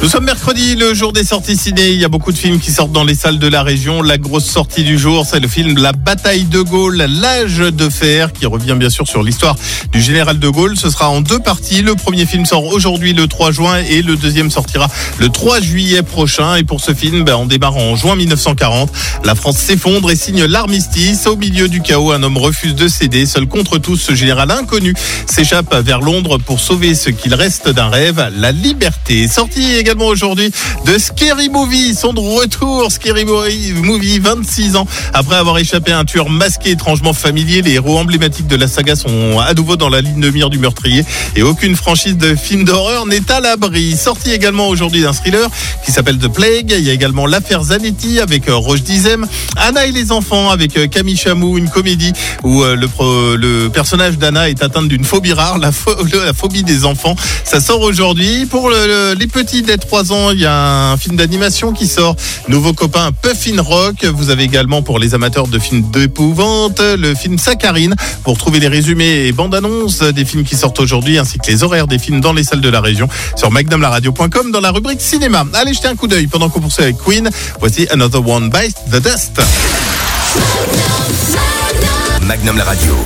Nous sommes mercredi, le jour des sorties ciné. Il y a beaucoup de films qui sortent dans les salles de la région. La grosse sortie du jour, c'est le film La bataille de Gaulle, l'âge de fer, qui revient bien sûr sur l'histoire du général de Gaulle. Ce sera en deux parties. Le premier film sort aujourd'hui le 3 juin et le deuxième sortira le 3 juillet prochain. Et pour ce film, on démarre en juin 1940. La France s'effondre et signe l'armistice. Au milieu du chaos, un homme refuse de céder. Seul contre tous, ce général inconnu s'échappe vers Londres pour sauver ce qu'il reste d'un rêve, la liberté. Sorti également aujourd'hui de Scary Movie. Ils sont de retour. Scary Movie, 26 ans après avoir échappé à un tueur masqué étrangement familier. Les héros emblématiques de la saga sont à nouveau dans la ligne de mire du meurtrier et aucune franchise de film d'horreur n'est à l'abri. Sorti également aujourd'hui d'un thriller qui s'appelle The Plague. Il y a également L'affaire Zanetti avec Roche Dizem, Anna et les enfants avec Camille Chamou, une comédie où le personnage d'Anna est atteinte d'une phobie rare, la phobie des enfants. Ça sort aujourd'hui. Pour les petits dès 3 ans, il y a un film d'animation qui sort. Nouveau copain Puffin Rock. Vous avez également pour les amateurs de films d'épouvante le film Saccharine. Pour trouver les résumés et bandes annonces des films qui sortent aujourd'hui ainsi que les horaires des films dans les salles de la région sur magnumlaradio.com dans la rubrique cinéma. Allez jeter un coup d'œil pendant qu'on poursuit avec Queen. Voici Another One Bites the Dust. Magnum la radio.